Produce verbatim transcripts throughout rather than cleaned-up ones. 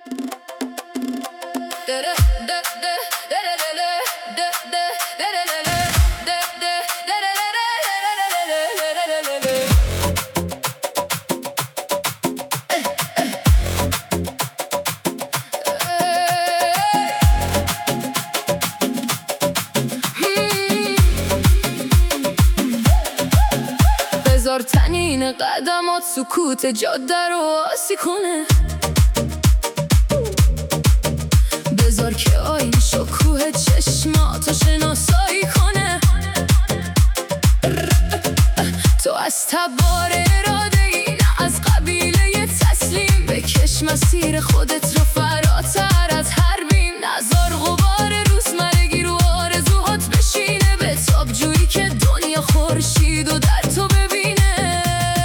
بذار تنین قدمات سکوت جاده رو آسی کنه، بذار که آین شکوه چشماتو شناسایی کنه. تو از تبار اراده ای، نه از قبیله تسلیم. بکش مسیر خودت رو فراتر از هر بیم. نذار غبار روزمرگی رو آرزوهات بشینه. به تاب جویی که دنیا خورشید و در تو ببینه.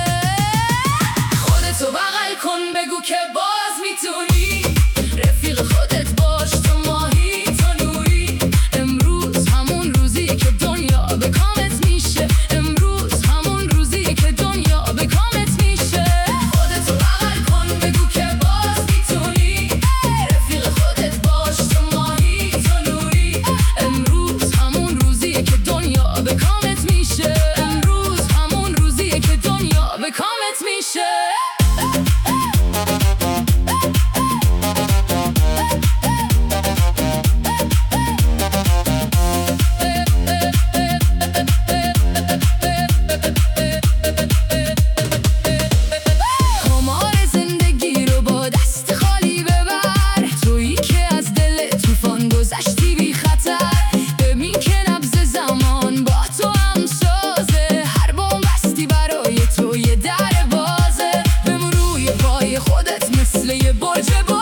خودتو بغل کن، بگو که باز میتونی. رفیق خودت باش، تو ماهی تو نوری. امروز همون روزیه که دنیا به کامت میشه. امروز همون روزیه که دنیا به کامت میشه. خودتو بغل کن، بگو که باز میتونی. رفیق خودت باش، تو ماهی تو نوری. امروز همون روزیه که دنیا به کامت میشه. امروز همون روزیه که دنیا به کامت میشه. خودت مثل یه برج